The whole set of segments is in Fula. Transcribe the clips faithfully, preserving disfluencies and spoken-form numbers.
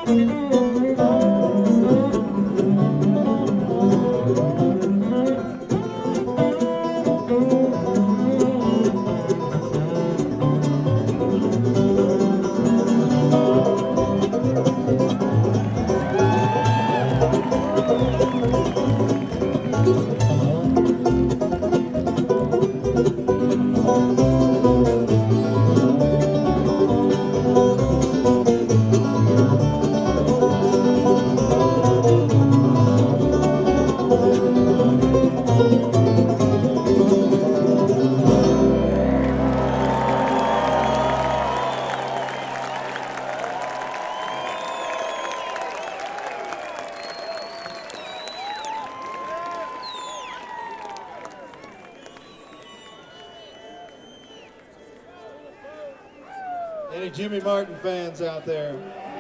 Any Jimmy Martin fans out there?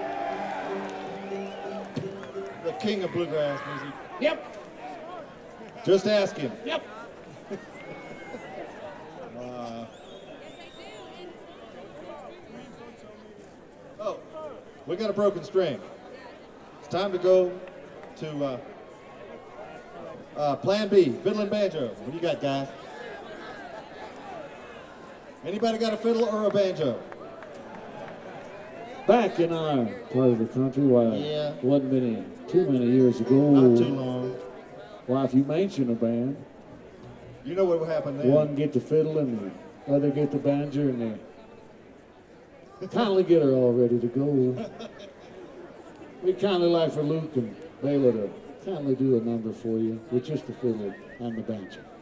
The king of bluegrass music. Yep. Just asking. Yep. uh, oh, we got a broken string. It's time to go to uh, uh, Plan B, fiddle and banjo. What do you got, guys? Anybody got a fiddle or a banjo? Back in our part of the country, why, Yeah. wasn't many, too many years ago. Not too long. Why, if you mention a band, You know what happened there? one get the fiddle and the other get the banjo, and they kindly get her all ready to go. We kindly like for Luke and Bayla to kindly do a number for you with just the fiddle and the banjo.